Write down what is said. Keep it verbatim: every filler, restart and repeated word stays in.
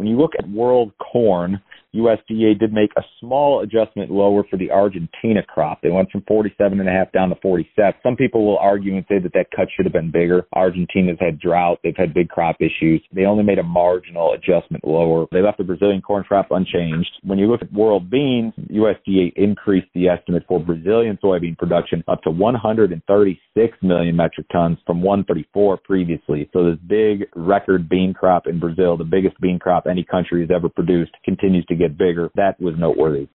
When you look at world corn, U S D A did make a small adjustment lower for the Argentina crop. They went from forty-seven and a half down to forty-seven. Some people will argue and say that that cut should have been bigger. Argentina's had drought. They've had big crop issues. They only made a marginal adjustment lower. They left the Brazilian corn crop unchanged. When you look at world beans, U S D A increased the estimate for Brazilian soybean production up to one hundred thirty-six million metric tons from one hundred thirty-four previously. So this big record bean crop in Brazil, the biggest bean crop any country has ever produced, continues to get bigger. That was noteworthy.